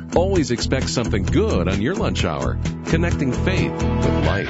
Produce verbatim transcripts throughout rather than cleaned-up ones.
Always expect something good on your lunch hour. Connecting faith with life.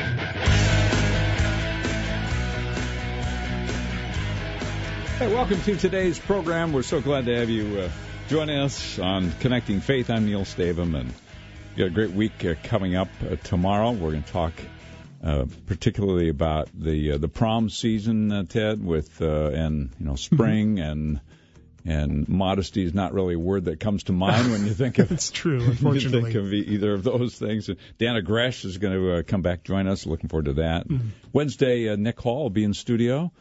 Hey, welcome to today's program. We're so glad to have you uh, joining us on Connecting Faith. I'm Neil Stavum, and we got a great week uh, coming up uh, tomorrow. We're going to talk uh, particularly about the uh, the prom season, uh, Ted, with uh, and you know spring and and modesty is not really a word that comes to mind when you think of it's true. Unfortunately, you think of either of those things. Dana Gresh is going to uh, come back join us. Looking forward to that. Mm-hmm. Wednesday, uh, Nick Hall will be in studio.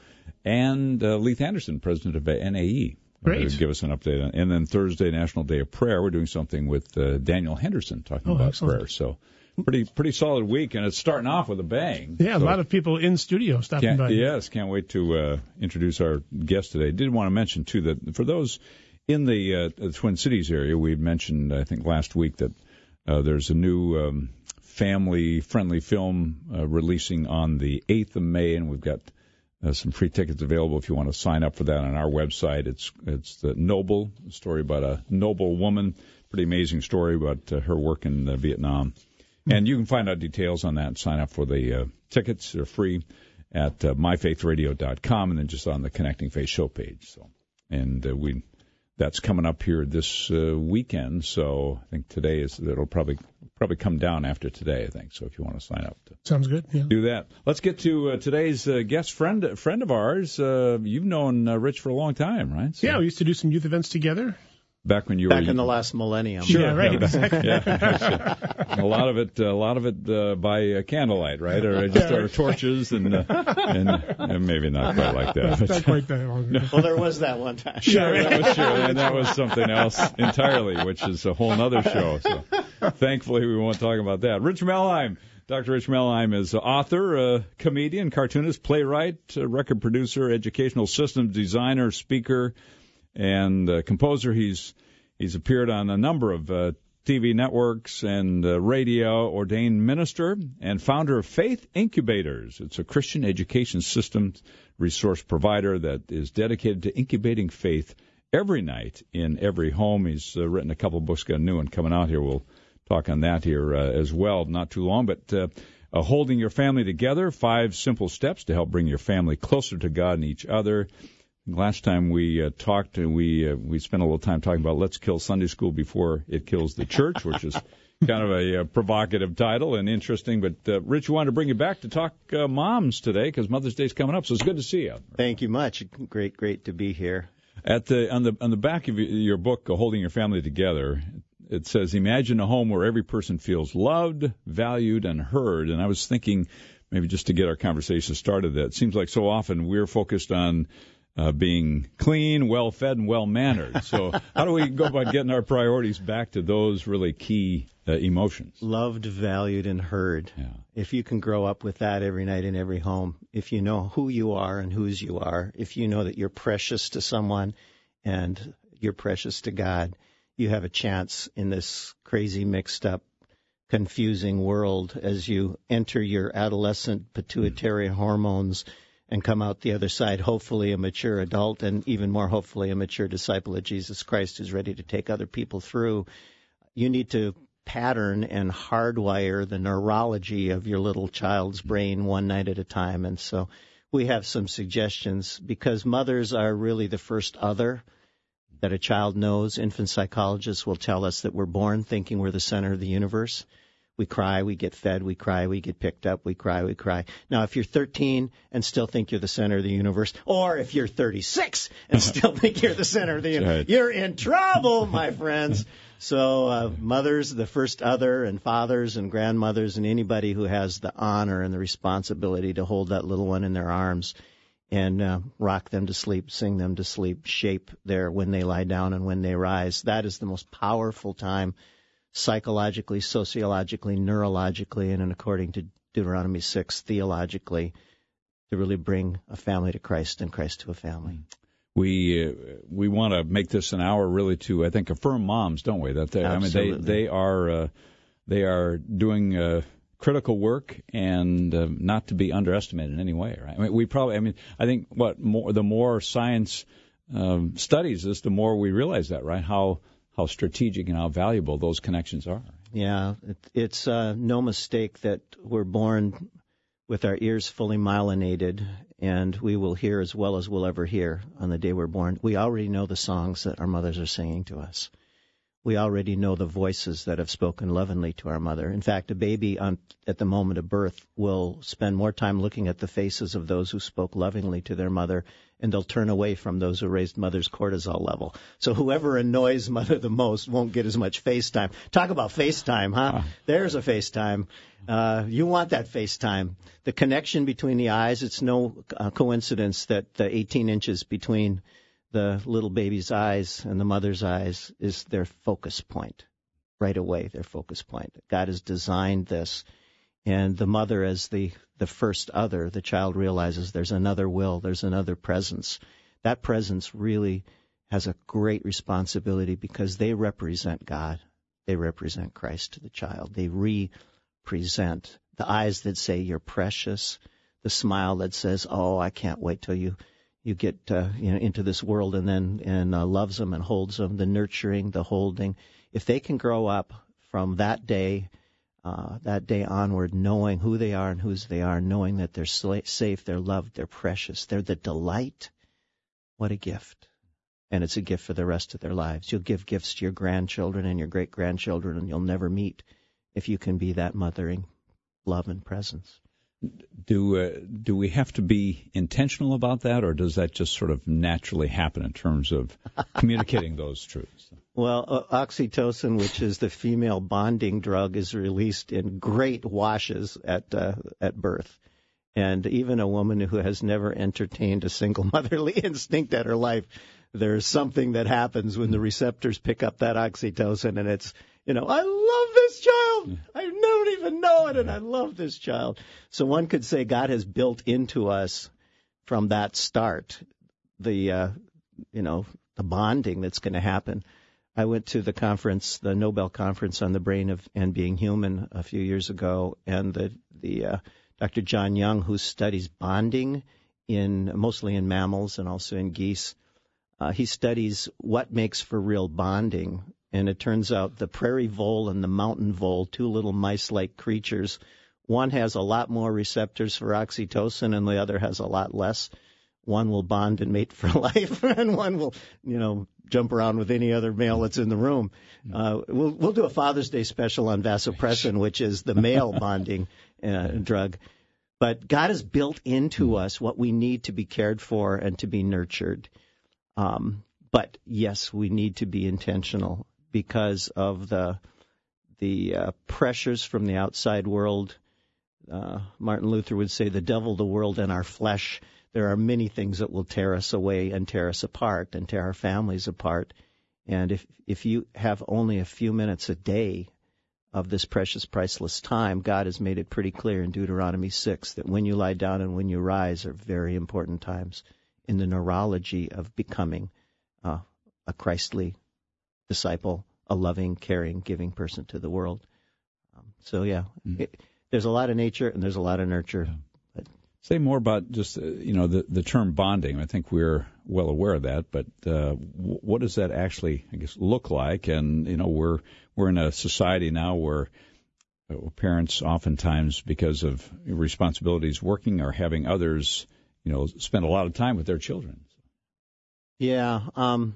And uh, Leith Anderson, president of N A E, Great. Uh, give us an update. On, and then Thursday, National Day of Prayer, we're doing something with uh, Daniel Henderson talking oh, about excellent. prayer. So pretty pretty solid week, and it's starting off with a bang. Yeah, so a lot of people in studio stopping by. Yes, can't wait to uh, introduce our guest today. Did want to mention, too, that for those in the, uh, the Twin Cities area, we mentioned, I think, last week that uh, there's a new um, family-friendly film uh, releasing on the eighth of May, and we've got Uh, some free tickets available if you want to sign up for that on our website. It's it's the Noble, a story about a noble woman. Pretty amazing story about uh, her work in uh, Vietnam. Mm-hmm. And you can find out details on that and sign up for the uh, tickets. They're free at uh, my faith radio dot com and then just on the Connecting Faith show page. So, and uh, we that's coming up here this uh, weekend. So I think today is it'll probably probably come down after today, I think. So if you want to sign up, to sounds good. Yeah. do that. Let's get to uh, today's uh, guest friend friend of ours. Uh, you've known uh, Rich for a long time, right? So yeah, we used to do some youth events together. Back when you back were in the last millennium. Sure, yeah, right. Exactly. Yeah, a lot of it, a lot of it uh, by uh, candlelight, right? Or just our torches and uh, and, and maybe not quite like that. Not quite that long. No. Well, there was that one time. Sure, that was true, and that was something else entirely, which is a whole other show. So, thankfully, we won't talk about that. Rich Melheim. Doctor Rich Melheim is author, uh, comedian, cartoonist, playwright, uh, record producer, educational systems designer, speaker, and uh, composer. He's he's appeared on a number of uh, T V networks and uh, radio, ordained minister, and founder of Faith Incubators. It's a Christian education systems resource provider that is dedicated to incubating faith every night in every home. He's uh, written a couple of books, got a new one coming out here. We'll talk on that here uh, as well, not too long, but uh, uh, Holding Your Family Together, Five Simple Steps to Help Bring Your Family Closer to God and each other. Last time we uh, talked, uh, we uh, we spent a little time talking about Let's Kill Sunday School Before It Kills the Church, which is kind of a uh, provocative title and interesting. But, uh, Rich, we wanted to bring you back to talk uh, moms today because Mother's Day is coming up, so it's good to see you. Thank you much. Great, great to be here. At the on the on the back of your book, uh, Holding Your Family Together, it says, imagine a home where every person feels loved, valued, and heard. And I was thinking, maybe just to get our conversation started, that it seems like so often we're focused on Uh, being clean, well-fed, and well-mannered. So how do we go about getting our priorities back to those really key uh, emotions? Loved, valued, and heard. Yeah. If you can grow up with that every night in every home, if you know who you are and whose you are, if you know that you're precious to someone and you're precious to God, you have a chance in this crazy, mixed-up, confusing world as you enter your adolescent pituitary hormones and come out the other side, hopefully a mature adult, and even more hopefully a mature disciple of Jesus Christ who's ready to take other people through. You need to pattern and hardwire the neurology of your little child's brain one night at a time. And so we have some suggestions because mothers are really the first other that a child knows. Infant psychologists will tell us that we're born thinking we're the center of the universe. We cry, we get fed, we cry, we get picked up, we cry, we cry. Now, if you're thirteen and still think you're the center of the universe, or if you're thirty-six and still think you're the center of the universe, right. You're in trouble, my friends. So uh, mothers, the first other, and fathers and grandmothers and anybody who has the honor and the responsibility to hold that little one in their arms and uh, rock them to sleep, sing them to sleep, shape their when they lie down and when they rise. That is the most powerful time psychologically, sociologically, neurologically, and according to Deuteronomy six, theologically, to really bring a family to Christ and Christ to a family. We uh, we want to make this an hour really to, I think, affirm moms, don't we? That they, I mean, they they are uh, they are doing uh, critical work and uh, not to be underestimated in any way, right? I mean, we probably, I mean, I think what more the more science um, studies this, the more we realize that, right? How how strategic and how valuable those connections are. Yeah, it, it's uh, no mistake that we're born with our ears fully myelinated, and we will hear as well as we'll ever hear on the day we're born. We already know the songs that our mothers are singing to us. We already know the voices that have spoken lovingly to our mother. In fact, a baby on, at the moment of birth will spend more time looking at the faces of those who spoke lovingly to their mother, and they'll turn away from those who raised mother's cortisol level. So whoever annoys mother the most won't get as much FaceTime. Talk about FaceTime, huh? There's a FaceTime. Uh, you want that FaceTime. The connection between the eyes, it's no uh, coincidence that the eighteen inches between the little baby's eyes and the mother's eyes is their focus point. Right away, their focus point. God has designed this. And the mother, as the, the first other, the child realizes there's another will, there's another presence. That presence really has a great responsibility because they represent God. They represent Christ to the child. They represent the eyes that say, you're precious, the smile that says, oh, I can't wait till you you get uh, you know, into this world, and then and uh, loves them and holds them, the nurturing, the holding. If they can grow up from that day, uh, that day onward, knowing who they are and whose they are, knowing that they're sla- safe, they're loved, they're precious, they're the delight, what a gift. And it's a gift for the rest of their lives. You'll give gifts to your grandchildren and your great-grandchildren, and you'll never meet if you can be that mothering love and presence. Do uh, do we have to be intentional about that, or does that just sort of naturally happen in terms of communicating those truths? Well, uh, oxytocin, which is the female bonding drug, is released in great washes at uh, at birth. And even a woman who has never entertained a single motherly instinct at her life, there's something that happens when the receptors pick up that oxytocin, and it's, you know, I love this child. I don't even know it, and I love this child. So one could say God has built into us from that start the, uh, you know, the bonding that's going to happen. I went to the conference, the Nobel Conference on the Brain of and Being Human a few years ago, and the the uh, Doctor John Young, who studies bonding in mostly in mammals and also in geese, uh, he studies what makes for real bonding. And it turns out the prairie vole and the mountain vole, two little mice-like creatures, one has a lot more receptors for oxytocin and the other has a lot less. One will bond and mate for life, and one will, you know, jump around with any other male that's in the room. Uh, we'll, we'll do a Father's Day special on vasopressin, which is the male bonding uh, drug. But God has built into us what we need to be cared for and to be nurtured. Um, but, yes, we need to be intentional because of the the uh, pressures from the outside world. Uh, Martin Luther would say, the devil, the world, and our flesh. There are many things that will tear us away and tear us apart and tear our families apart. And if if you have only a few minutes a day of this precious, priceless time, God has made it pretty clear in Deuteronomy six that when you lie down and when you rise are very important times in the neurology of becoming uh, a Christly disciple, a loving, caring, giving person to the world. Um, so, yeah, mm-hmm. it, there's a lot of nature and there's a lot of nurture. Yeah. Say more about just, uh, you know, the, the term bonding. I think we're well aware of that, but uh, w- what does that actually, I guess, look like? And, you know, we're we're in a society now where uh, parents oftentimes, because of responsibilities working or having others, you know, spend a lot of time with their children. Yeah. Um,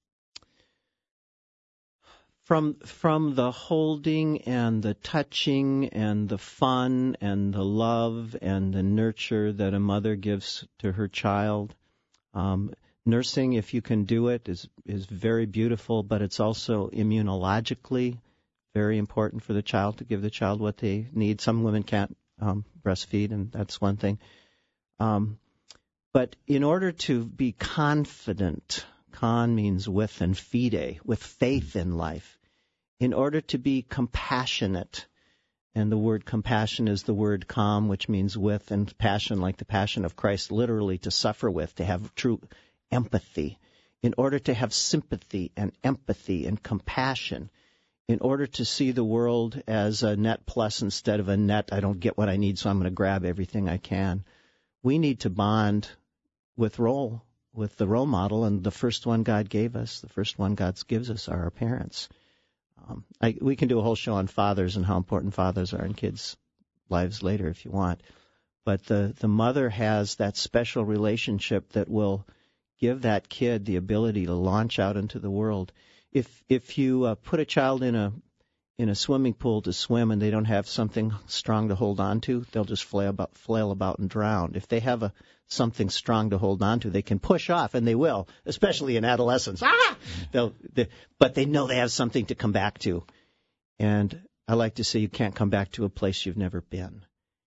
From from the holding and the touching and the fun and the love and the nurture that a mother gives to her child, um, nursing, if you can do it, is is very beautiful, but it's also immunologically very important for the child to give the child what they need. Some women can't um, breastfeed, and that's one thing. Um, but in order to be confident, con means with, and fide, with faith in life. In order to be compassionate, and the word compassion is the word calm, which means with, and passion, like the passion of Christ, literally to suffer with, to have true empathy. In order to have sympathy and empathy and compassion, in order to see the world as a net plus instead of a net, I don't get what I need, so I'm going to grab everything I can, we need to bond with role. with the role model, and the first one God gave us, the first one God gives us are our parents. Um, I, we can do a whole show on fathers and how important fathers are in kids' lives later if you want. But the, the mother has that special relationship that will give that kid the ability to launch out into the world. If if you uh, put a child in a in a swimming pool to swim and they don't have something strong to hold on to, they'll just flail about, flail about and drown. If they have a something strong to hold on to, they can push off, and they will, especially in adolescence. Ah! They'll, they, but they know they have something to come back to. And I like to say you can't come back to a place you've never been.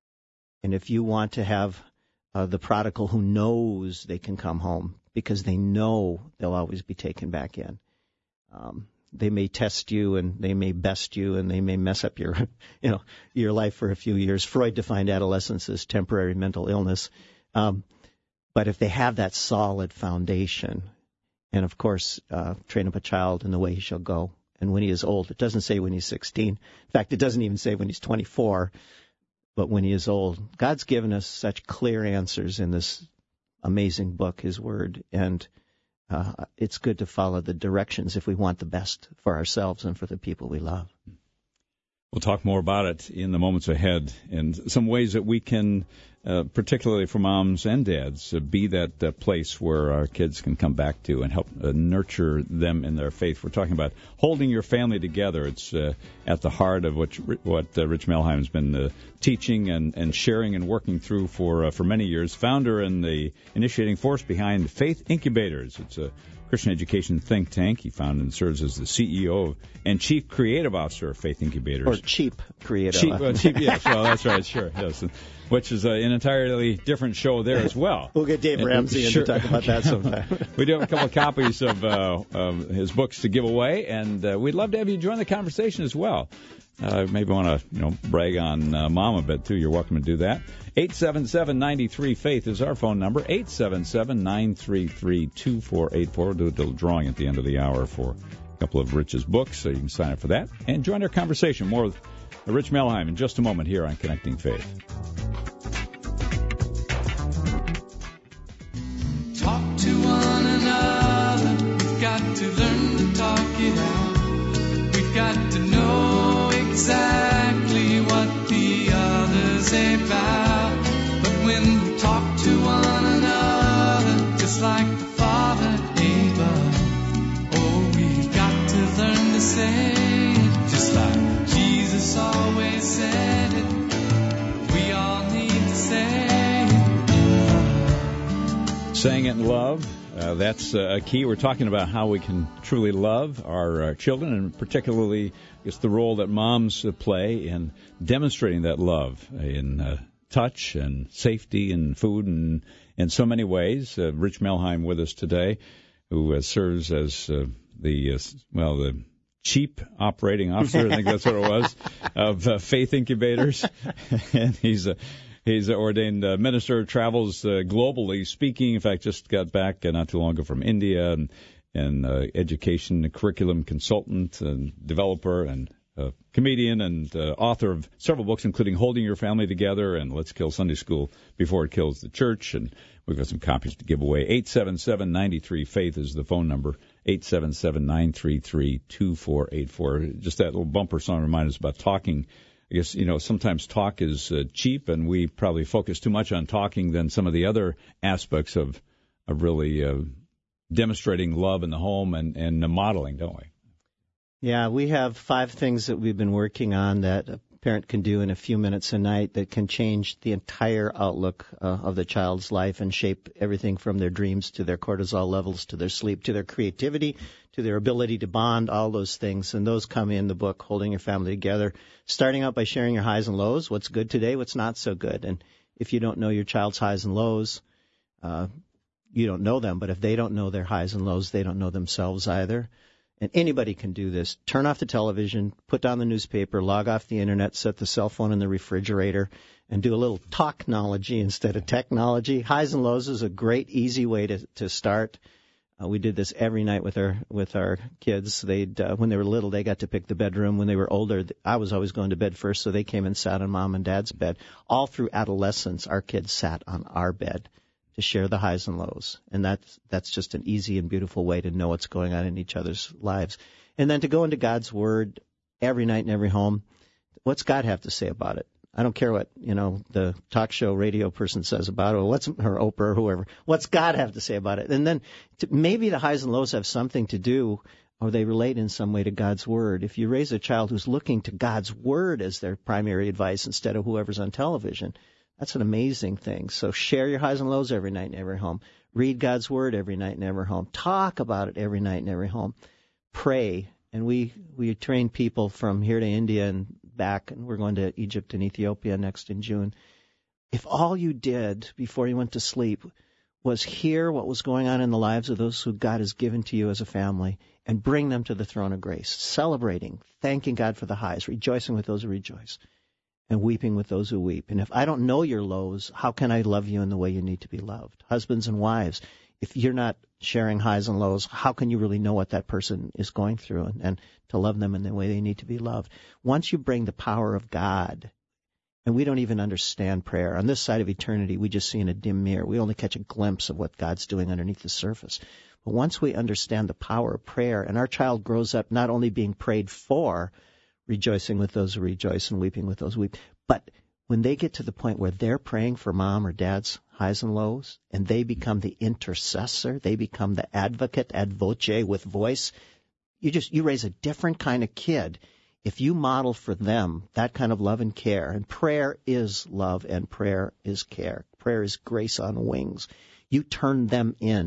And if you want to have uh, the prodigal who knows they can come home because they know they'll always be taken back in, um, they may test you and they may best you and they may mess up your, you know, your life for a few years. Freud defined adolescence as temporary mental illness. Um, but if they have that solid foundation, and of course, uh, train up a child in the way he shall go, and when he is old, it doesn't say when he's sixteen. In fact, it doesn't even say when he's twenty-four, but when he is old. God's given us such clear answers in this amazing book, His Word, and Uh, it's good to follow the directions if we want the best for ourselves and for the people we love. We'll talk more about it in the moments ahead, and some ways that we can, uh, particularly for moms and dads, uh, be that uh, place where our kids can come back to and help uh, nurture them in their faith. We're talking about holding your family together. It's uh, at the heart of what what uh, Rich Melheim has been uh, teaching and, and sharing and working through for uh, for many years. Founder and the initiating force behind Faith Incubators. It's a Christian education think tank. He founded and serves as the C E O and Chief Creative Officer of Faith Incubators. Or Cheap Creative Cheap, uh, cheap, yes, well, that's right, sure. Yes. Which is uh, an entirely different show there as well. We'll get Dave Ramsey in sure. to talk about that sometime. We do have a couple of copies of, uh, of his books to give away, and uh, we'd love to have you join the conversation as well. Uh, maybe want to, you know, brag on uh, Mom a bit, too. You're welcome to do that. eight seven seven, nine three, faith is our phone number. eight seven seven, nine three three, two four eight four. We'll do a little drawing at the end of the hour for a couple of Rich's books, so you can sign up for that. And join our conversation. More with Rich Melheim in just a moment here on Connecting Faith. Talk to one another. We've got to learn to talk it out. We've got to know exactly what the other's about. But when we talk to one another, just like the Father gave us, oh, we've got to learn to say it, just like Jesus always said it. We all need to say it. Saying it in love. Uh, that's uh, a key. We're talking about how we can truly love our uh, children, and particularly it's the role that moms uh, play in demonstrating that love in uh, touch and safety and food and in so many ways. Uh, Rich Melheim with us today, who uh, serves as uh, the, uh, well, the Chief Operating Officer, I think that's what it was, of uh, Faith Incubators. And he's a He's an ordained uh, minister, travels uh, globally speaking. In fact, just got back uh, not too long ago from India, and, and uh, education curriculum consultant and developer and uh, comedian and uh, author of several books, including Holding Your Family Together and Let's Kill Sunday School Before It Kills the Church. And we've got some copies to give away. eight seven seven, nine three, faith is the phone number. eight seven seven, nine three three, two four eight four. Just that little bumper song reminds us about talking. I guess, you know, sometimes talk is uh, cheap, and we probably focus too much on talking than some of the other aspects of, of really uh, demonstrating love in the home and, and uh, modeling, don't we? Yeah, we have five things that we've been working on that a parent can do in a few minutes a night that can change the entire outlook uh, of the child's life and shape everything from their dreams to their cortisol levels to their sleep to their creativity to their ability to bond, all those things. And those come in the book, Holding Your Family Together, starting out by sharing your highs and lows, what's good today, what's not so good. And if you don't know your child's highs and lows, uh, you don't know them. But if they don't know their highs and lows, they don't know themselves either. And anybody can do this. Turn off the television, put down the newspaper, log off the internet, set the cell phone in the refrigerator, and do a little talknology instead of technology. Highs and lows is a great, easy way to, to start. Uh, we did this every night with our with our kids. They'd uh, when they were little, they got to pick the bedroom. When they were older, I was always going to bed first, so they came and sat on mom and dad's bed. All through adolescence, our kids sat on our bed to share the highs and lows. And that's, that's just an easy and beautiful way to know what's going on in each other's lives. And then to go into God's Word every night in every home. What's God have to say about it? I don't care what, you know, the talk show radio person says about it, or what's, or Oprah or whoever. What's God have to say about it? And then to, maybe the highs and lows have something to do, or they relate in some way to God's Word. If you raise a child who's looking to God's Word as their primary advice instead of whoever's on television, that's an amazing thing. So share your highs and lows every night in every home. Read God's Word every night in every home. Talk about it every night in every home. Pray. And we, we train people from here to India and back, and we're going to Egypt and Ethiopia next in June. If all you did before you went to sleep was hear what was going on in the lives of those who God has given to you as a family and bring them to the throne of grace, celebrating, thanking God for the highs, rejoicing with those who rejoice, and weeping with those who weep. And if I don't know your lows, how can I love you in the way you need to be loved? Husbands and wives, if you're not sharing highs and lows, how can you really know what that person is going through and, and to love them in the way they need to be loved? Once you bring the power of God, and we don't even understand prayer. On this side of eternity, we just see in a dim mirror. We only catch a glimpse of what God's doing underneath the surface. But once we understand the power of prayer, and our child grows up not only being prayed for, rejoicing with those who rejoice and weeping with those who weep, but when they get to the point where they're praying for mom or dad's highs and lows, and they become the intercessor, they become the advocate, ad voce, with voice, you just you raise a different kind of kid if you model for them that kind of love and care. And prayer is love, and prayer is care. Prayer is grace on wings. You turn them in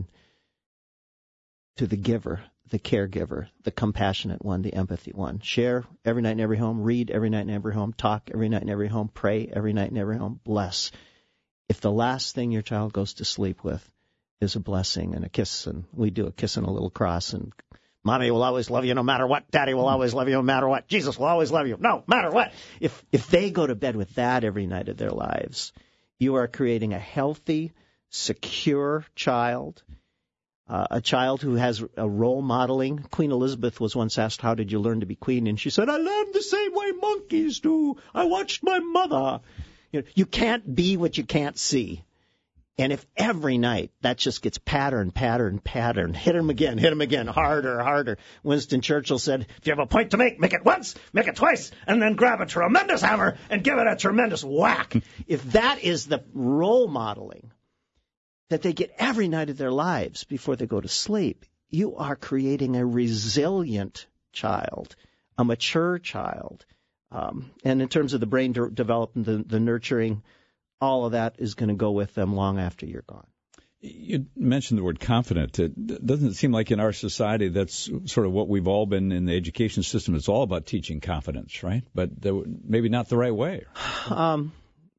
to the giver, the caregiver, the compassionate one, the empathy one. Share every night in every home. Read every night in every home. Talk every night in every home. Pray every night in every home. Bless. If the last thing your child goes to sleep with is a blessing and a kiss, and we do a kiss and a little cross, and Mommy will always love you no matter what. Daddy will always love you no matter what. Jesus will always love you no matter what. If if they go to bed with that every night of their lives, you are creating a healthy, secure child, uh, a child who has a role modeling. Queen Elizabeth was once asked, how did you learn to be queen? And she said, I learned the same way monkeys do. I watched my mother. You know, you can't be what you can't see. And if every night that just gets pattern, pattern, pattern, hit him again, hit him again, harder, harder. Winston Churchill said, if you have a point to make, make it once, make it twice, and then grab a tremendous hammer and give it a tremendous whack. If that is the role modeling that they get every night of their lives before they go to sleep, you are creating a resilient child, a mature child. Um, and in terms of the brain de- development, the, the nurturing, all of that is going to go with them long after you're gone. You mentioned the word confident. It doesn't seem like in our society that's sort of what we've all been in the education system. It's all about teaching confidence, right? But maybe not the right way. Um,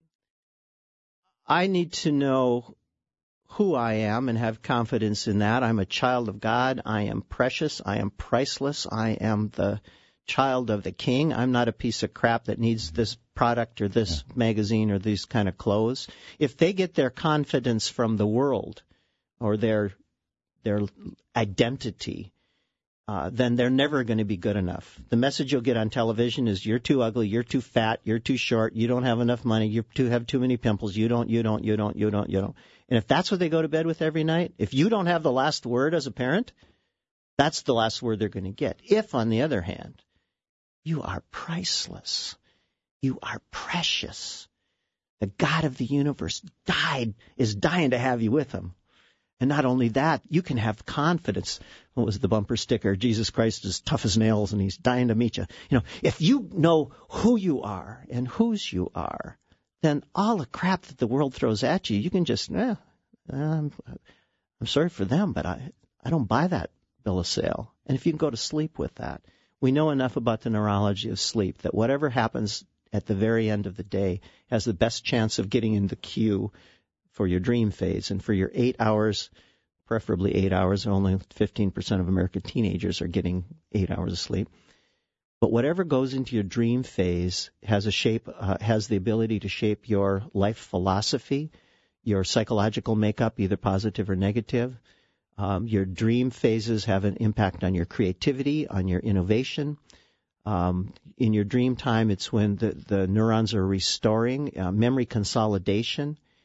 I need to know who I am and have confidence in that. I'm a child of God. I am precious. I am priceless. I am the child of the King. I'm not a piece of crap that needs this product or this yeah. magazine or these kind of clothes. If they get their confidence from the world or their their identity, uh, then they're never going to be good enough. The message you'll get on television is you're too ugly, you're too fat, you're too short, you don't have enough money, you too have too many pimples, you don't, you don't, you don't, you don't, you don't. And if that's what they go to bed with every night, if you don't have the last word as a parent, that's the last word they're going to get. If, on the other hand, you are priceless. You are precious. The God of the universe died, is dying to have you with him. And not only that, you can have confidence. What was the bumper sticker? Jesus Christ is tough as nails and he's dying to meet you. You know, if you know who you are and whose you are, then all the crap that the world throws at you, you can just, eh, I'm, I'm sorry for them, but I, I don't buy that bill of sale. And if you can go to sleep with that, we know enough about the neurology of sleep that whatever happens at the very end of the day has the best chance of getting in the queue for your dream phase. And for your eight hours, preferably eight hours, only fifteen percent of American teenagers are getting eight hours of sleep. But whatever goes into your dream phase has a shape, uh, has the ability to shape your life philosophy, your psychological makeup, either positive or negative. Um, your dream phases have an impact on your creativity, on your innovation. Um, in your dream time, it's when the, the neurons are restoring, uh, memory consolidation,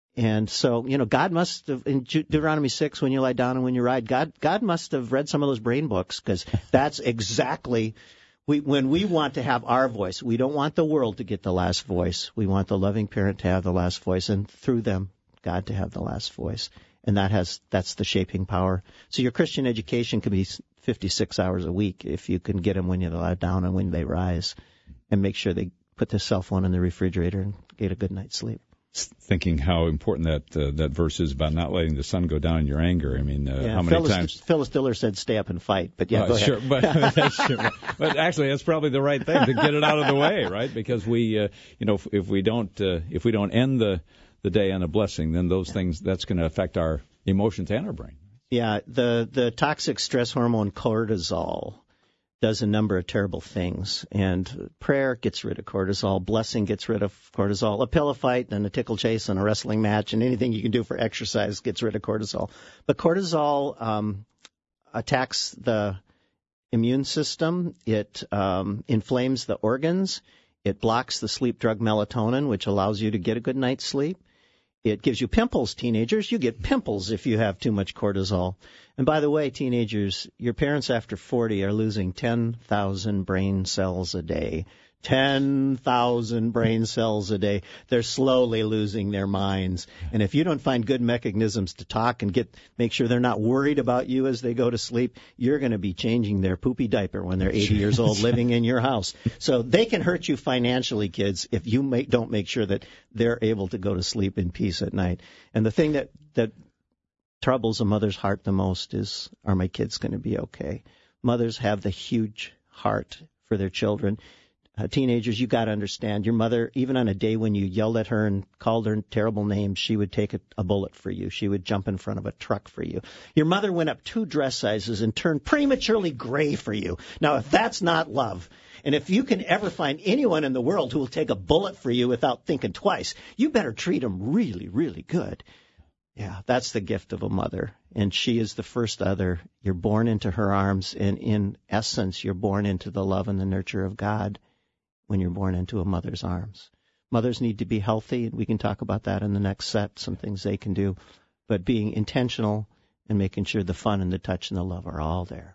And so, you know, God must have, in Deuteronomy six, when you lie down and when you ride, God God must have read some of those brain books, because that's exactly, we, when we want to have our voice, we don't want the world to get the last voice. We want the loving parent to have the last voice, and through them, God to have the last voice. And that has that's the shaping power. So your Christian education can be fifty-six hours a week if you can get them when you lie down and when they rise, and make sure they put their cell phone in the refrigerator and get a good night's sleep. Thinking how important that uh, that verse is about not letting the sun go down in your anger. I mean, uh, yeah, how many Phyllis, times? Phyllis Diller said, "Stay up and fight." But yeah, uh, go ahead. Sure, but that's true. But actually, that's probably the right thing to get it out of the way, right? Because we, uh, you know, if, if we don't, uh, if we don't end the the day on a blessing, then those things that's going to affect our emotions and our brain. Yeah, the the toxic stress hormone cortisol does a number of terrible things. And prayer gets rid of cortisol. Blessing gets rid of cortisol. A pillow fight and a tickle chase and a wrestling match and anything you can do for exercise gets rid of cortisol. But cortisol um, attacks the immune system. It um, inflames the organs. It blocks the sleep drug melatonin, which allows you to get a good night's sleep. It gives you pimples, teenagers. You get pimples if you have too much cortisol. And by the way, teenagers, your parents after forty are losing ten thousand brain cells a day. ten thousand brain cells a day. They're slowly losing their minds. And if you don't find good mechanisms to talk and get make sure they're not worried about you as they go to sleep, you're going to be changing their poopy diaper when they're eighty years old living in your house. So they can hurt you financially, kids, if you make, don't make sure that they're able to go to sleep in peace at night. And the thing that, that troubles a mother's heart the most is, are my kids going to be okay? Mothers have the huge heart for their children. Uh, teenagers, you got to understand, your mother, even on a day when you yelled at her and called her terrible names, she would take a, a bullet for you. She would jump in front of a truck for you. Your mother went up two dress sizes and turned prematurely gray for you. Now, if that's not love, and if you can ever find anyone in the world who will take a bullet for you without thinking twice, you better treat them really, really good. Yeah, that's the gift of a mother. And she is the first other. You're born into her arms, and in essence, you're born into the love and the nurture of God when you're born into a mother's arms. Mothers need to be healthy, and we can talk about that in the next set, some things they can do. But being intentional and making sure the fun and the touch and the love are all there.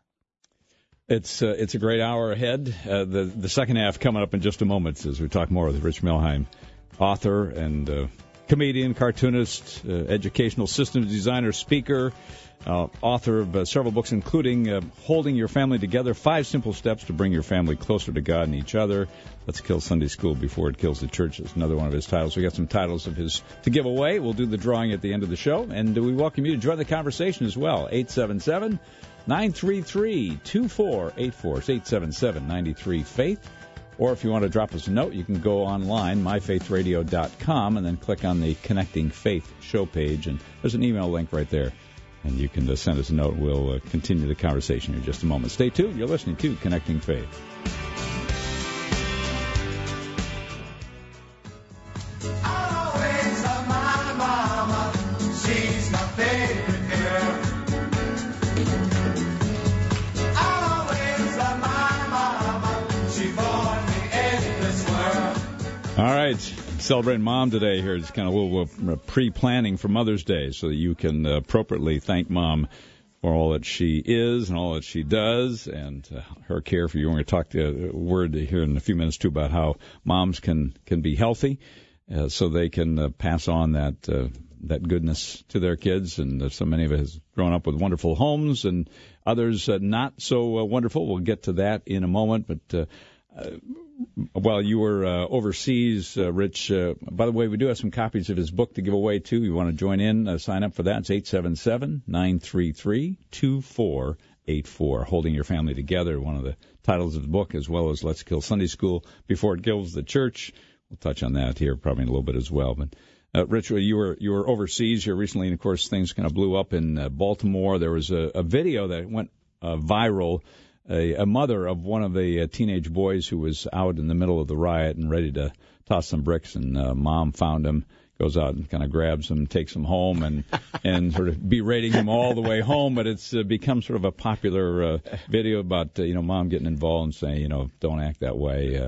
It's uh, it's a great hour ahead. Uh, the the second half coming up in just a moment as we talk more with Rich Melheim, author and uh, comedian, cartoonist, uh, educational systems designer, speaker, uh, author of uh, several books, including uh, Holding Your Family Together, Five Simple Steps to Bring Your Family Closer to God and Each Other. Let's Kill Sunday School Before It Kills the Church is another one of his titles. We got some titles of his to give away. We'll do the drawing at the end of the show, and we welcome you to join the conversation as well. eight seven seven, nine three three, two four eight four. It's eight seven seven, nine three, faith. Or if you want to drop us a note, you can go online, my faith radio dot com, and then click on the Connecting Faith show page, and there's an email link right there. And you can uh, send us a note. We'll uh, continue the conversation in just a moment. Stay tuned. You're listening to Connecting Faith. Always love my mama. She's my favorite girl. Always love my mama. She brought me in this world. All right. Celebrating Mom today here. It's kind of a little uh, pre-planning for Mother's Day so that you can uh, appropriately thank Mom for all that she is and all that she does and uh, her care for you. We're going to talk to, a word here in a few minutes, too, about how moms can, can be healthy uh, so they can uh, pass on that uh, that goodness to their kids. And uh, so many of us have grown up with wonderful homes and others uh, not so uh, wonderful. We'll get to that in a moment. But uh, uh, while you were uh, overseas, uh, Rich, uh, by the way, we do have some copies of his book to give away, too. You want to join in, uh, sign up for that. It's eight seven seven, nine three three, two four eight four. Holding Your Family Together, one of the titles of the book, as well as Let's Kill Sunday School Before It Kills the Church. We'll touch on that here probably in a little bit as well. But uh, Rich, you were you were overseas here recently, and, of course, things kind of blew up in uh, Baltimore. There was a, a video that went uh, viral. A, a mother of one of the uh, teenage boys who was out in the middle of the riot and ready to toss some bricks, and uh, Mom found him, goes out and kind of grabs him, takes him home, and and sort of berating him all the way home. But it's uh, become sort of a popular uh, video about uh, you know Mom getting involved and saying, you know, don't act that way. Uh,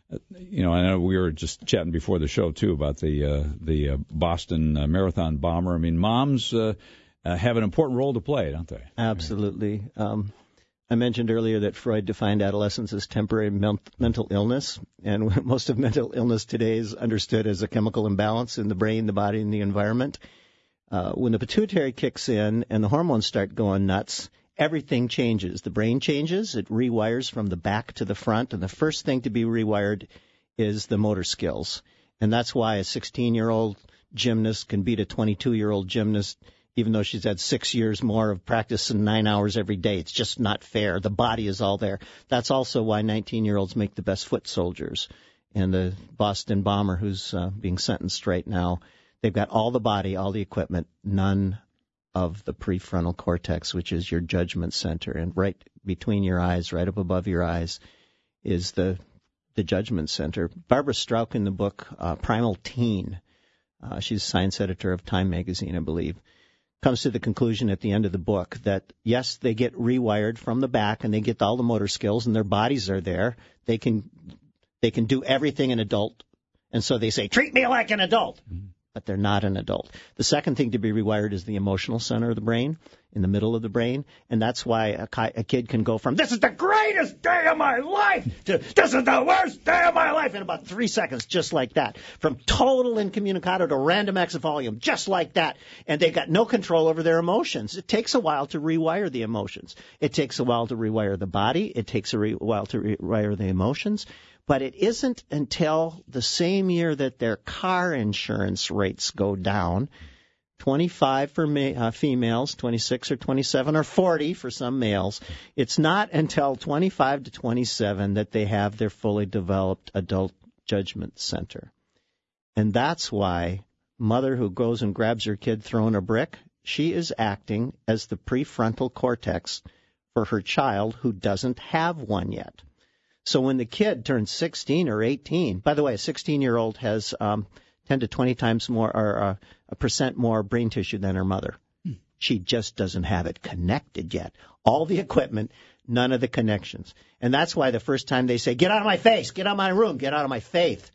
you know, I know we were just chatting before the show too about the uh, the uh, Boston uh, Marathon bomber. I mean, moms uh, uh, have an important role to play, don't they? Absolutely. Um, I mentioned earlier that Freud defined adolescence as temporary men- mental illness, and most of mental illness today is understood as a chemical imbalance in the brain, the body, and the environment. Uh, when the pituitary kicks in and the hormones start going nuts, everything changes. The brain changes. It rewires from the back to the front, and the first thing to be rewired is the motor skills. And that's why a sixteen-year-old gymnast can beat a twenty-two-year-old gymnast even though she's had six years more of practice and nine hours every day. It's just not fair. The body is all there. That's also why nineteen-year-olds make the best foot soldiers. And the Boston bomber who's uh, being sentenced right now, they've got all the body, all the equipment, none of the prefrontal cortex, which is your judgment center. And right between your eyes, right up above your eyes, is the the judgment center. Barbara Strauch in the book uh, Primal Teen, uh, she's science editor of Time magazine, I believe, comes to the conclusion at the end of the book that, yes, they get rewired from the back and they get all the motor skills and their bodies are there. They can they can do everything an adult. And so they say, treat me like an adult. Mm-hmm. But they're not an adult. The second thing to be rewired is the emotional center of the brain, in the middle of the brain. And that's why a, a kid can go from, this is the greatest day of my life, to this is the worst day of my life in about three seconds, just like that. From total incommunicado to random acts of volume, just like that. And they got no control over their emotions. It takes a while to rewire the emotions. It takes a while to rewire the body. It takes a re- while to rewire the emotions. But it isn't until the same year that their car insurance rates go down, twenty-five for ma- uh, females, twenty-six or twenty-seven or forty for some males. It's not until twenty-five to twenty-seven that they have their fully developed adult judgment center. And that's why mother who goes and grabs her kid throwing a brick, she is acting as the prefrontal cortex for her child who doesn't have one yet. So when the kid turns sixteen or eighteen, by the way, a sixteen-year-old has um, ten to twenty times more or uh, a percent more brain tissue than her mother. Hmm. She just doesn't have it connected yet. All the equipment, none of the connections. And that's why the first time they say, get out of my face, get out of my room, get out of my faith,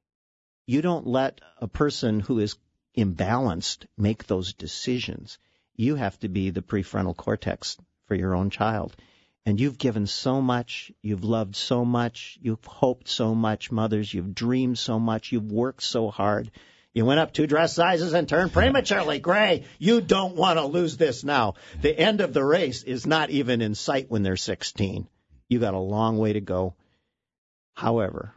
you don't let a person who is imbalanced make those decisions. You have to be the prefrontal cortex for your own child. And you've given so much, you've loved so much, you've hoped so much, mothers, you've dreamed so much, you've worked so hard. You went up two dress sizes and turned prematurely gray. You don't want to lose this now. The end of the race is not even in sight when they're sixteen. You got a long way to go. However,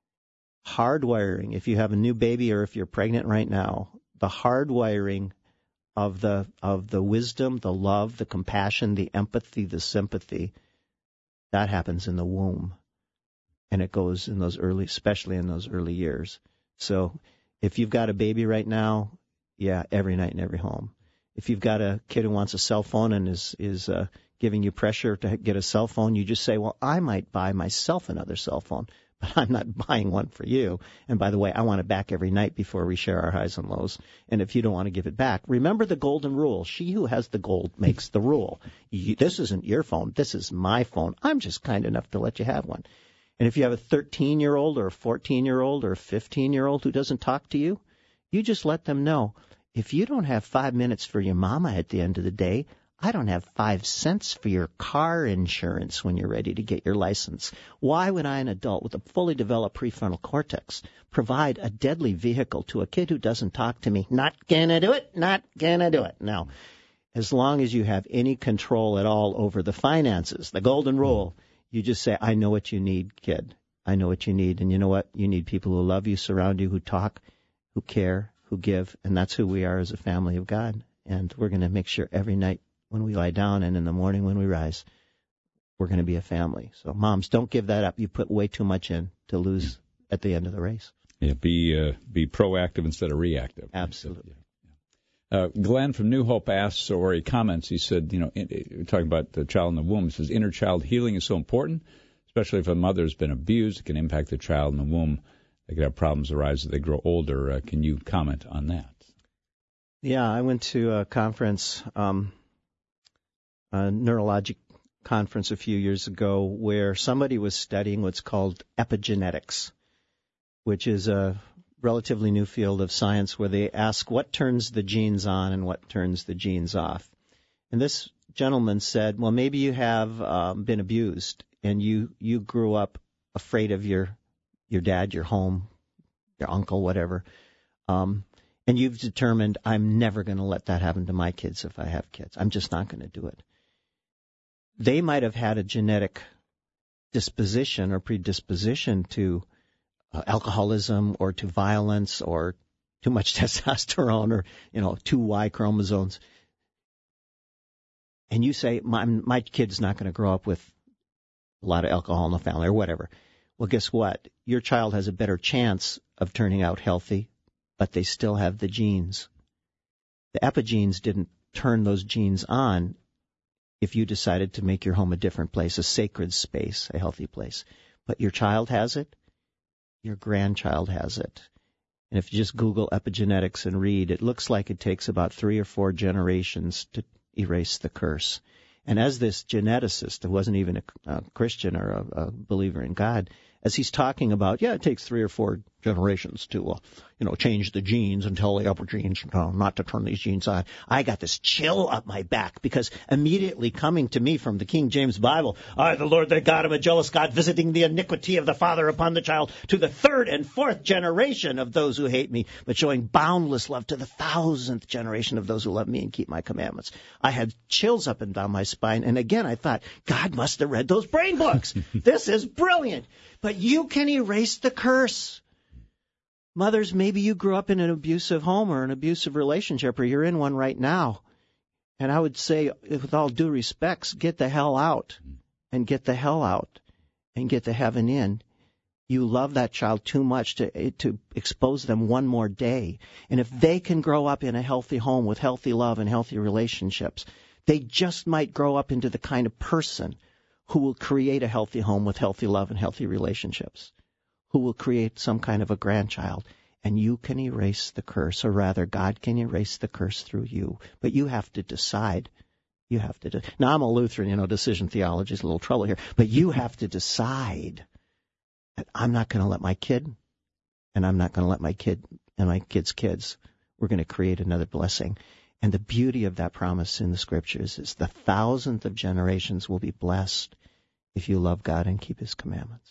hardwiring, if you have a new baby or if you're pregnant right now, the hardwiring of the of the wisdom, the love, the compassion, the empathy, the sympathy, that happens in the womb, and it goes in those early, especially in those early years. So if you've got a baby right now, yeah, every night in every home. If you've got a kid who wants a cell phone and is is uh, giving you pressure to get a cell phone, you just say, well, I might buy myself another cell phone, but I'm not buying one for you. And by the way, I want it back every night before we share our highs and lows. And if you don't want to give it back, remember the golden rule. She who has the gold makes the rule. You, this isn't your phone. This is my phone. I'm just kind enough to let you have one. And if you have a thirteen-year-old or a fourteen-year-old or a fifteen-year-old who doesn't talk to you, you just let them know, if you don't have five minutes for your mama at the end of the day, I don't have five cents for your car insurance when you're ready to get your license. Why would I, an adult with a fully developed prefrontal cortex, provide a deadly vehicle to a kid who doesn't talk to me? Not gonna do it, not gonna do it. Now, as long as you have any control at all over the finances, the golden rule, you just say, I know what you need, kid. I know what you need. And you know what? You need people who love you, surround you, who talk, who care, who give. And that's who we are as a family of God. And we're going to make sure every night when we lie down and in the morning when we rise, we're going to be a family. So moms, don't give that up. You put way too much in to lose at the end of the race. Yeah, be uh, be proactive instead of reactive. Absolutely. Yeah. Uh, Glenn from New Hope asks, or he comments, he said, you know, in, talking about the child in the womb, he says inner child healing is so important, especially if a mother's been abused. It can impact the child in the womb. They could have problems arise as they grow older. Uh, can you comment on that? Yeah, I went to a conference, um, a neurologic conference a few years ago where somebody was studying what's called epigenetics. which is a relatively new field of science where they ask what turns the genes on and what turns the genes off. And this gentleman said, well, maybe you have um, been abused and you, you grew up afraid of your your dad, your home, your uncle, whatever. Um, and you've determined, I'm never going to let that happen to my kids if I have kids. I'm just not going to do it. They might have had a genetic disposition or predisposition to uh, alcoholism or to violence or too much testosterone or, you know, two Y chromosomes. And you say, my, my kid's not going to grow up with a lot of alcohol in the family or whatever. Well, guess what? Your child has a better chance of turning out healthy, but they still have the genes. The epigenes didn't turn those genes on if you decided to make your home a different place, a sacred space, a healthy place. But your child has it, your grandchild has it. And if you just Google epigenetics and read, it looks like it takes about three or four generations to erase the curse. And as this geneticist, who wasn't even a, a Christian or a, a believer in God, as he's talking about, yeah, it takes three or four generations to, uh, you know, change the genes and tell the upper genes uh, not to turn these genes on. I got this chill up my back because immediately coming to me from the King James Bible, I, the Lord, the God, am a jealous God, visiting the iniquity of the father upon the child to the third and fourth generation of those who hate me, but showing boundless love to the thousandth generation of those who love me and keep my commandments. I had chills up and down my spine. And again, I thought, God must have read those brain books. This is brilliant. But you can erase the curse. Mothers, maybe you grew up in an abusive home or an abusive relationship, or you're in one right now. And I would say, with all due respects, get the hell out and get the hell out and get the heaven in. You love that child too much to to expose them one more day. And if they can grow up in a healthy home with healthy love and healthy relationships, they just might grow up into the kind of person who will create a healthy home with healthy love and healthy relationships, who will create some kind of a grandchild. And you can erase the curse, or rather, God can erase the curse through you. But you have to decide. You have to. De- now, I'm a Lutheran, you know, decision theology is a little trouble here. But you have to decide that I'm not going to let my kid, and I'm not going to let my kid and my kid's kids, we're going to create another blessing. And the beauty of that promise in the Scriptures is the thousandth of generations will be blessed if you love God and keep His commandments.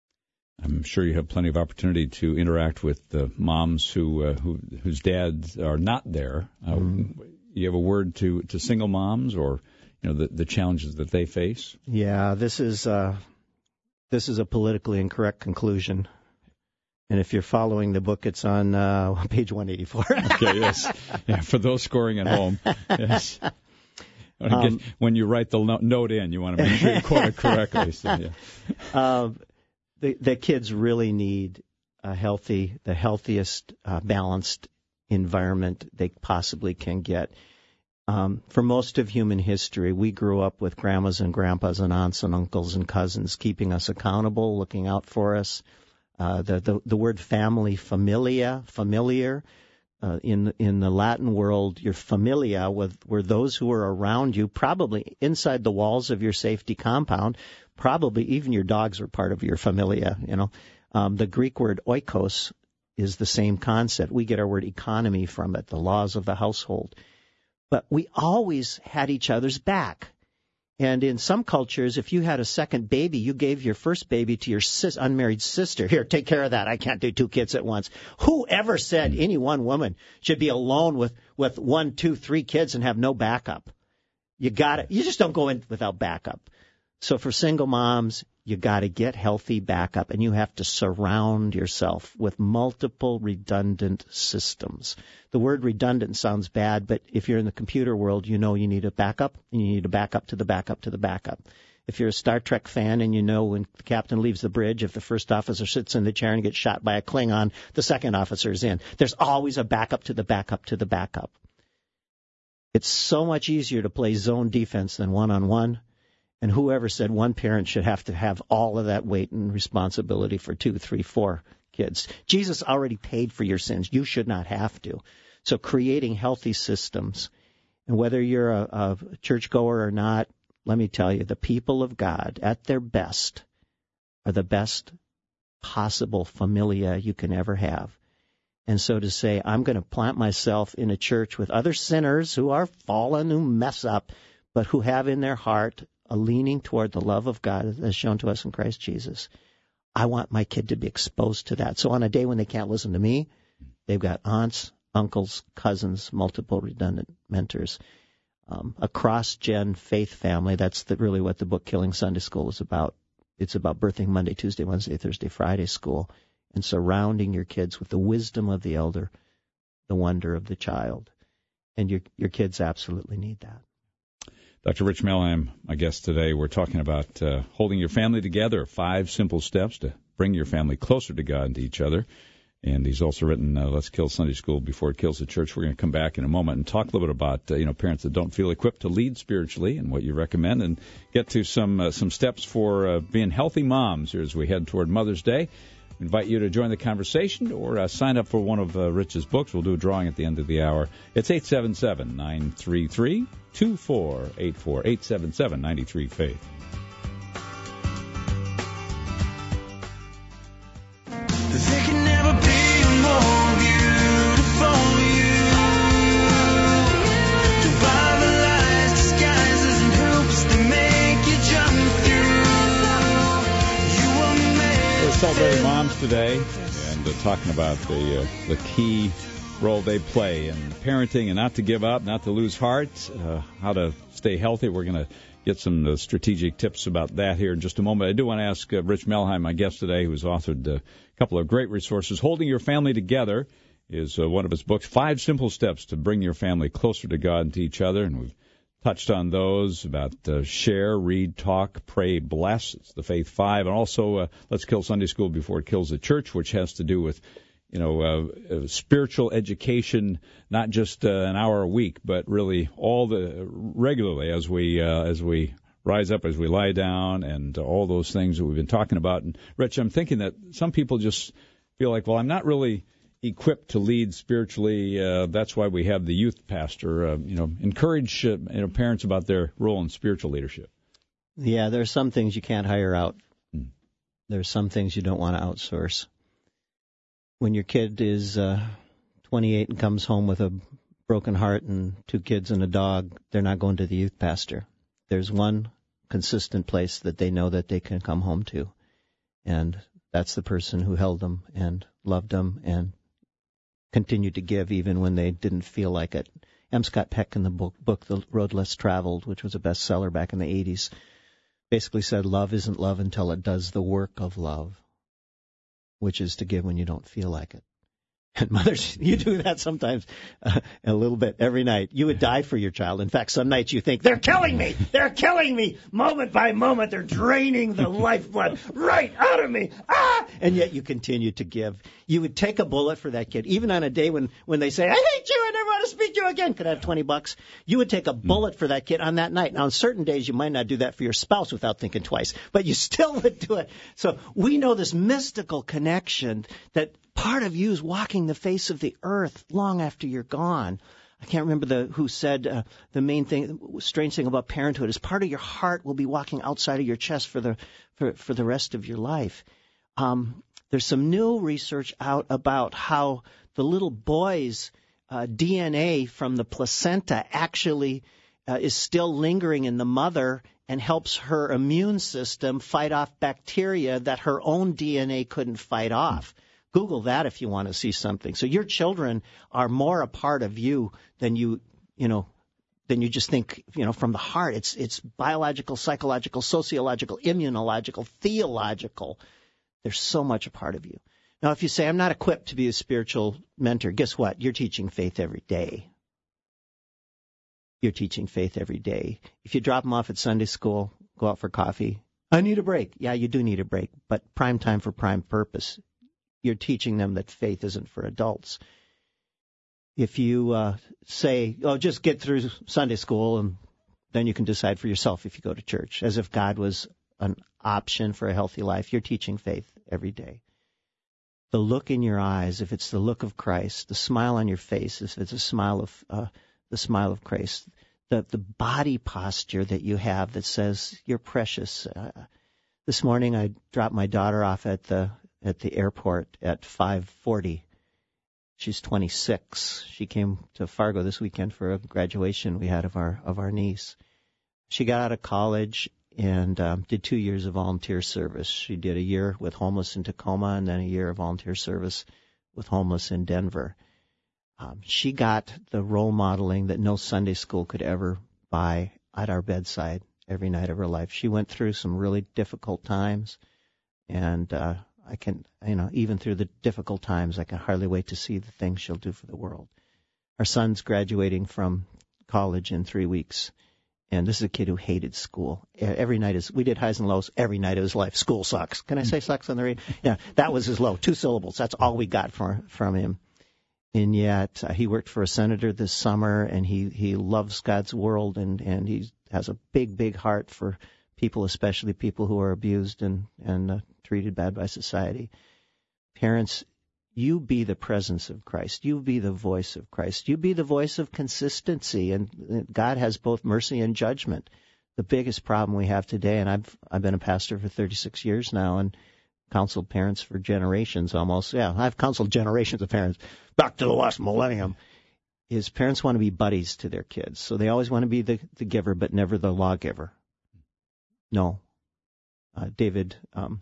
I'm sure you have plenty of opportunity to interact with the moms who, uh, who whose dads are not there. Uh, mm-hmm. You have a word to, to single moms, or you know the, the challenges that they face? Yeah, this is uh, this is a politically incorrect conclusion. And if you're following the book, it's on uh, page one eighty-four. Okay, yes. Yeah, for those scoring at home, yes. Um, when you write the no- note in, you want to make sure you quote it correctly. So, yeah. uh, the, the kids really need a healthy, the healthiest, uh, balanced environment they possibly can get. Um, for most of human history, we grew up with grandmas and grandpas and aunts and uncles and cousins keeping us accountable, looking out for us. Uh, the, the the word family, familia, familiar, uh, in in the Latin world, your familia with were those who were around you, probably inside the walls of your safety compound. Probably even your dogs were part of your familia. You know, um, the Greek word oikos is the same concept. We get our word economy from it, the laws of the household. But we always had each other's back. And in some cultures, if you had a second baby, you gave your first baby to your sis- unmarried sister. Here, take care of that. I can't do two kids at once. Whoever said any one woman should be alone with, with one, two, three kids and have no backup? You got it. You just don't go in without backup. So for single moms, you got to get healthy backup, and you have to surround yourself with multiple redundant systems. The word redundant sounds bad, but if you're in the computer world, you know you need a backup, and you need a backup to the backup to the backup. If you're a Star Trek fan and you know when the captain leaves the bridge, if the first officer sits in the chair and gets shot by a Klingon, the second officer is in. There's always a backup to the backup to the backup. It's so much easier to play zone defense than one-on-one. And whoever said one parent should have to have all of that weight and responsibility for two, three, four kids. Jesus already paid for your sins. You should not have to. So creating healthy systems, and whether you're a, a churchgoer or not, let me tell you, the people of God at their best are the best possible familia you can ever have. And so to say, I'm going to plant myself in a church with other sinners who are fallen, who mess up, but who have in their heart a leaning toward the love of God as shown to us in Christ Jesus. I want my kid to be exposed to that. So on a day when they can't listen to me, they've got aunts, uncles, cousins, multiple redundant mentors. Um, a cross-gen faith family, that's the, really what the book Killing Sunday School is about. It's about birthing Monday, Tuesday, Wednesday, Thursday, Friday school, and surrounding your kids with the wisdom of the elder, the wonder of the child. And your your kids absolutely need that. Doctor Rich Melheim, my guest today. We're talking about uh, holding your family together, five simple steps to bring your family closer to God and to each other. And he's also written uh, Let's Kill Sunday School Before It Kills the Church. We're going to come back in a moment and talk a little bit about uh, you know parents that don't feel equipped to lead spiritually and what you recommend, and get to some uh, some steps for uh, being healthy moms here as we head toward Mother's Day. We invite you to join the conversation or uh, sign up for one of uh, Rich's books. We'll do a drawing at the end of the hour. It's eight seven seven, nine three three, two four eight four, eight seven seven, nine three, faith. There can never be a more beautiful you. To rivalize disguises and hoops that make you jump through. You were made. We're celebrating moms today and uh, talking about the uh, the key role they play in parenting and not to give up, not to lose heart, uh, how to stay healthy. We're going to get some uh, strategic tips about that here in just a moment. I do want to ask uh, Rich Melheim, my guest today, who's authored uh, a couple of great resources. Holding Your Family Together is uh, one of his books, Five Simple Steps to Bring Your Family Closer to God and to Each Other. And we've touched on those about uh, share, read, talk, pray, bless. It's the Faith Five. And also uh, Let's Kill Sunday School Before It Kills the Church, which has to do with you know, uh, uh, spiritual education, not just uh, an hour a week, but really all the regularly as we uh, as we rise up, as we lie down, and uh, all those things that we've been talking about. And Rich, I'm thinking that some people just feel like, well, I'm not really equipped to lead spiritually. Uh, that's why we have the youth pastor. Uh, you know, encourage uh, you know parents about their role in spiritual leadership. Yeah, there are some things you can't hire out. Mm. There's some things you don't want to outsource. When your kid is uh, twenty-eight and comes home with a broken heart and two kids and a dog, they're not going to the youth pastor. There's one consistent place that they know that they can come home to, and that's the person who held them and loved them and continued to give even when they didn't feel like it. M. Scott Peck in the book, book The Road Less Traveled, which was a bestseller back in the eighties, basically said love isn't love until it does the work of love, which is to give when you don't feel like it. And mothers, you do that sometimes uh, a little bit every night. You would die for your child. In fact, some nights you think, they're killing me. They're killing me. Moment by moment, they're draining the lifeblood right out of me. Ah! And yet you continue to give. You would take a bullet for that kid, even on a day when, when they say, I hate you, I never want to speak to you again. Could I have twenty bucks? You would take a bullet for that kid on that night. Now, on certain days, you might not do that for your spouse without thinking twice, but you still would do it. So we know this mystical connection that part of you is walking the face of the earth long after you're gone. I can't remember the who said uh, the main thing, strange thing about parenthood is part of your heart will be walking outside of your chest for the for, for the rest of your life. Um, there's some new research out about how the little boy's uh, D N A from the placenta actually uh, is still lingering in the mother and helps her immune system fight off bacteria that her own D N A couldn't fight off. Google that if you want to see something. So your children are more a part of you than you, you know, than you just think, you know, from the heart. It's it's biological, psychological, sociological, immunological, theological. They're so much a part of you. Now, if you say, I'm not equipped to be a spiritual mentor, guess what? You're teaching faith every day. You're teaching faith every day. If you drop them off at Sunday school, go out for coffee. I need a break. Yeah, you do need a break, but prime time for prime purpose. You're teaching them that faith isn't for adults. If you uh, say, oh, just get through Sunday school and then you can decide for yourself if you go to church, as if God was an option for a healthy life, you're teaching faith every day. The look in your eyes, if it's the look of Christ, the smile on your face, if it's a smile of uh, the smile of Christ, the, the body posture that you have that says you're precious. Uh, this morning I dropped my daughter off at the at the airport at five forty. She's twenty-six. She came to Fargo this weekend for a graduation we had of our of our niece. She got out of college and um, did two years of volunteer service. She did a year with homeless in Tacoma and then a year of volunteer service with homeless in Denver. Um, she got the role modeling that no Sunday school could ever buy at our bedside every night of her life. She went through some really difficult times, and uh, I can, you know, even through the difficult times, I can hardly wait to see the things she'll do for the world. Our son's graduating from college in three weeks, and this is a kid who hated school. Every night is, we did highs and lows every night of his life. School sucks. Can I say sucks on the radio? Yeah, that was his low. Two syllables. That's all we got for, from him. And yet uh, he worked for a senator this summer, and he, he loves God's world, and, and he has a big, big heart for people, especially people who are abused and, and uh, treated bad by society. Parents, you be the presence of Christ. You be the voice of Christ. You be the voice of consistency, and God has both mercy and judgment. The biggest problem we have today, and I've I've been a pastor for thirty-six years now, and counseled parents for generations almost. Yeah, I've counseled generations of parents back to the last millennium. Is parents want to be buddies to their kids. So they always want to be the, the giver, but never the lawgiver. No. Uh, David, um,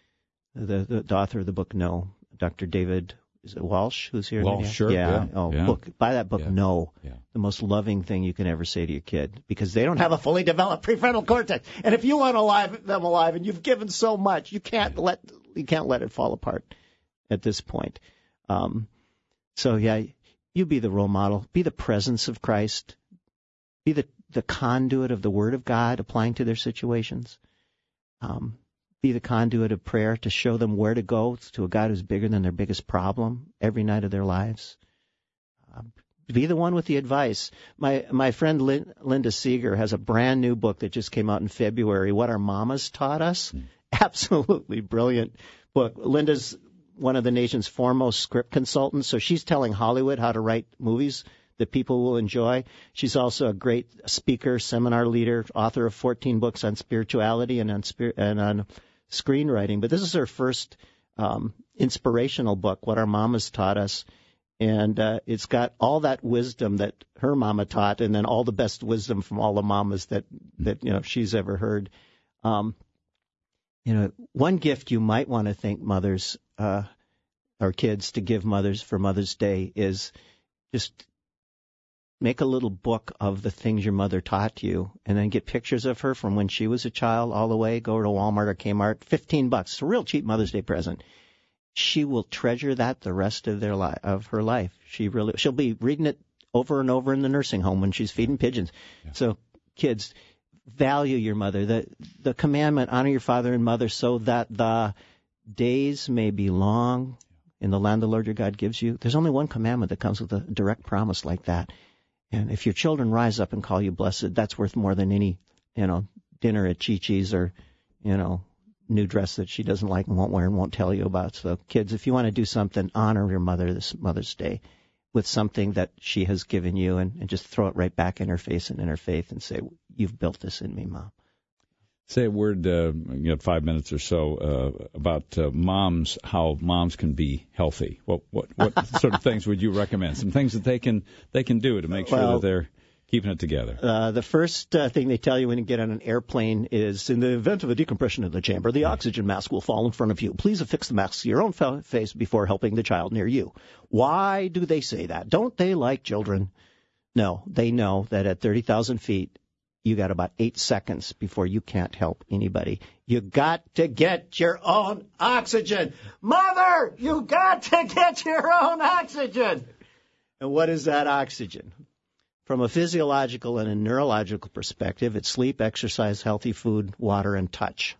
the, the, the author of the book, No, Doctor David, is it Walsh, who's here? Walsh, sure. Yeah. yeah. Oh, yeah. book. Buy that book, yeah. No. Yeah. The most loving thing you can ever say to your kid, because they don't have a fully developed prefrontal cortex. And if you want alive, them alive, and you've given so much, you can't yeah. let you can't let it fall apart at this point. Um, so yeah, you be the role model, be the presence of Christ, be the the conduit of the Word of God applying to their situations. Um, be the conduit of prayer to show them where to go to a God who's bigger than their biggest problem every night of their lives. Uh, be the one with the advice. My my friend Lin, Linda Seeger has a brand new book that just came out in February, What Our Mamas Taught Us. Mm. Absolutely brilliant book. Linda's one of the nation's foremost script consultants, so she's telling Hollywood how to write movies that people will enjoy. She's also a great speaker, seminar leader, author of fourteen books on spirituality and on, spir- and on screenwriting. But this is her first um, inspirational book, What Our Mamas Taught Us. And uh, it's got all that wisdom that her mama taught, and then all the best wisdom from all the mamas that, that you know she's ever heard. Um, you know, one gift you might want to think mothers uh, or kids to give mothers for Mother's Day is just make a little book of the things your mother taught you, and then get pictures of her from when she was a child all the way. Go to Walmart or Kmart, fifteen bucks. It's a real cheap Mother's Day present. She will treasure that the rest of their li- of her life. She really, she'll be reading it over and over in the nursing home when she's feeding pigeons. Yeah. So, kids, value your mother. The the commandment, honor your father and mother, so that the days may be long in the land the Lord your God gives you. There's only one commandment that comes with a direct promise like that. And if your children rise up and call you blessed, that's worth more than any, you know, dinner at Chi-Chi's or, you know, new dress that she doesn't like and won't wear and won't tell you about. So, kids, if you want to do something, honor your mother this Mother's Day with something that she has given you, and, and just throw it right back in her face and in her faith and say, you've built this in me, Mom. Say a word, uh, you got five minutes or so, uh, about uh, moms, how moms can be healthy. What what what sort of things would you recommend? Some things that they can they can do to make sure well, that they're keeping it together. Uh, the first uh, thing they tell you when you get on an airplane is, in the event of a decompression of the chamber, the oxygen mask will fall in front of you. Please affix the mask to your own fa- face before helping the child near you. Why do they say that? Don't they like children? No, they know that at thirty thousand feet, you got about eight seconds before you can't help anybody. You got to get your own oxygen. Mother, you got to get your own oxygen. And what is that oxygen? From a physiological and a neurological perspective, it's sleep, exercise, healthy food, water, and touch.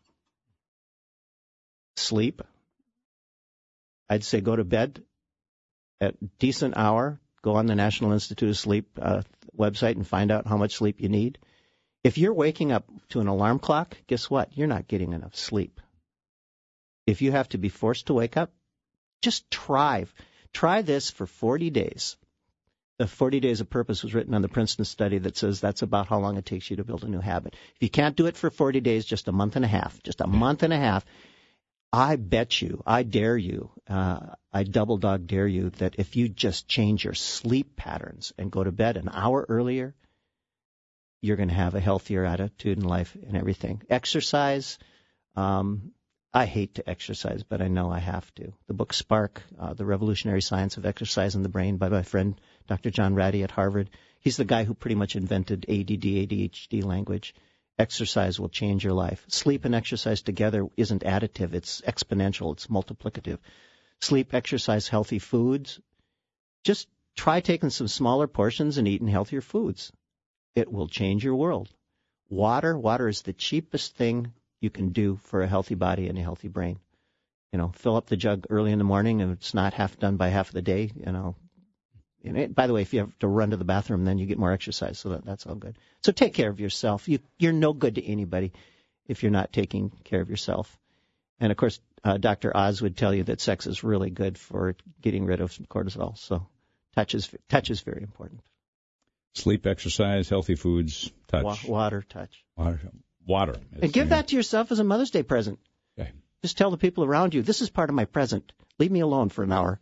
Sleep. I'd say go to bed at a decent hour. Go on the National Institute of Sleep uh, website and find out how much sleep you need. If you're waking up to an alarm clock, guess what? You're not getting enough sleep. If you have to be forced to wake up, just try. Try this for forty days. The forty Days of Purpose was written on the Princeton study that says that's about how long it takes you to build a new habit. If you can't do it for forty days, just a month and a half, just a month and a half, I bet you, I dare you, uh, I double dog dare you that if you just change your sleep patterns and go to bed an hour earlier, you're going to have a healthier attitude in life and everything. Exercise, um, I hate to exercise, but I know I have to. The book Spark, uh, The Revolutionary Science of Exercise in the Brain by my friend Doctor John Ratty at Harvard. He's the guy who pretty much invented A D D, A D H D language. Exercise will change your life. Sleep and exercise together isn't additive. It's exponential. It's multiplicative. Sleep, exercise, healthy foods. Just try taking some smaller portions and eating healthier foods. It will change your world. Water, water is the cheapest thing you can do for a healthy body and a healthy brain. You know, fill up the jug early in the morning, and it's not half done by half of the day. You know, and it, by the way, if you have to run to the bathroom, then you get more exercise, so that, that's all good. So take care of yourself. You, you're no good to anybody if you're not taking care of yourself. And of course, uh, Doctor Oz would tell you that sex is really good for getting rid of cortisol. So touch is touch is very important. Sleep, exercise, healthy foods, touch. Wa- water, touch. Water. Water. And give that to yourself as a Mother's Day present. Okay. Just tell the people around you, this is part of my present. Leave me alone for an hour.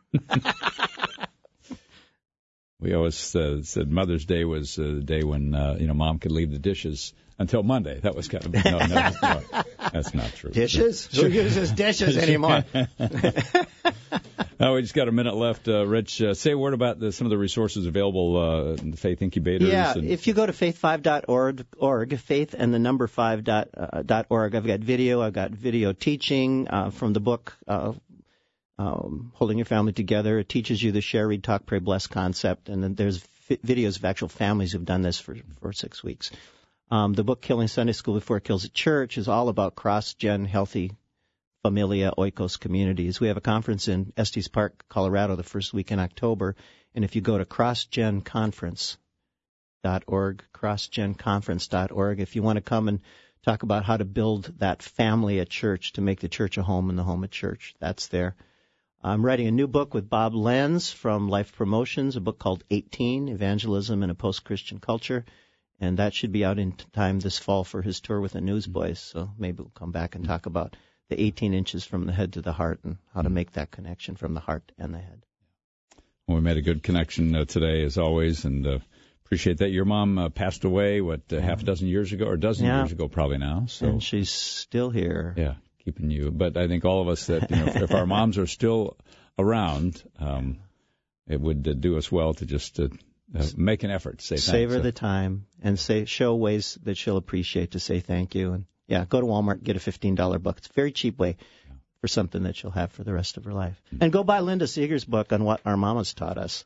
We always uh, said Mother's Day was uh, the day when, uh, you know, Mom could leave the dishes until Monday. That was kind of, no, no, no that's not true. Dishes? Who uses dishes anymore? Uh, we just got a minute left. Uh, Rich, uh, say a word about the, some of the resources available uh, in the Faith Incubators. Yeah, and... if you go to faith five dot org, org, faith and the number five dot, uh, dot org, I've got video, I've got video teaching uh, from the book uh, um, Holding Your Family Together. It teaches you the share, read, talk, pray, bless concept, and then there's fi- videos of actual families who've done this for, for six weeks. Um, the book Killing Sunday School Before It Kills a Church is all about cross-gen healthy Familia Oikos communities. We have a conference in Estes Park, Colorado, the first week in October. And if you go to cross gen conference dot org, cross gen conference dot org, if you want to come and talk about how to build that family at church to make the church a home and the home a church, that's there. I'm writing a new book with Bob Lenz from Life Promotions, a book called eighteen, Evangelism in a Post-Christian Culture. And that should be out in time this fall for his tour with the Newsboys. So maybe we'll come back and talk about the eighteen inches from the head to the heart and how to make that connection from the heart and the head. Well, we made a good connection uh, today, as always, and uh, appreciate that. Your mom uh, passed away, what, uh, half a dozen years ago, or a dozen yeah. years ago probably now. So and she's still here. Yeah, keeping you. But I think all of us that, you know, if, if our moms are still around, um, it would uh, do us well to just uh, uh, make an effort to say thanks. Save her so. the time and say show ways that she'll appreciate to say thank you. And yeah, go to Walmart, get a fifteen dollars book. It's a very cheap way for something that she'll have for the rest of her life. Mm-hmm. And go buy Linda Seeger's book on what our mamas taught us.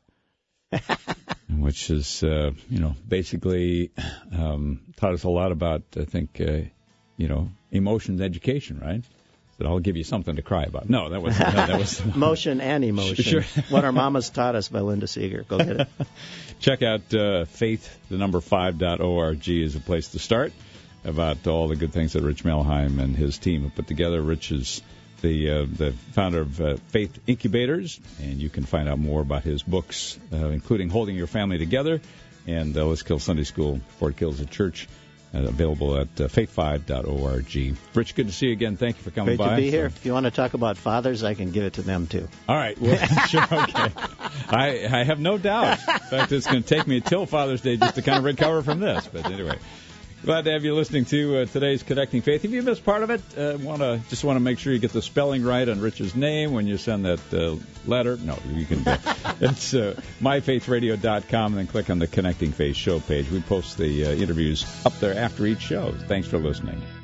Which is, uh, you know, basically um, taught us a lot about, I think, uh, you know, emotions education, right? That I'll give you something to cry about. No, that was no, that was motion and emotion. Sure. What our mamas taught us by Linda Seeger. Go get it. Check out uh, faith, the number five dot org is a place to start about all the good things that Rich Melheim and his team have put together. Rich is the uh, the founder of uh, Faith Incubators, and you can find out more about his books, uh, including Holding Your Family Together and uh, Let's Kill Sunday School Before It Kills the Church, uh, available at uh, faith five dot org. Rich, good to see you again. Thank you for coming Great by. Great to be so. here. If you want to talk about fathers, I can give it to them, too. All right. Well, sure, okay. I, I have no doubt. In fact, it's going to take me until Father's Day just to kind of recover from this. But anyway. Glad to have you listening to uh, today's Connecting Faith. If you missed part of it, uh, want to just want to make sure you get the spelling right on Rich's name when you send that uh, letter. No, you can. Uh, it's uh, my faith radio dot com, and then click on the Connecting Faith show page. We post the uh, interviews up there after each show. Thanks for listening.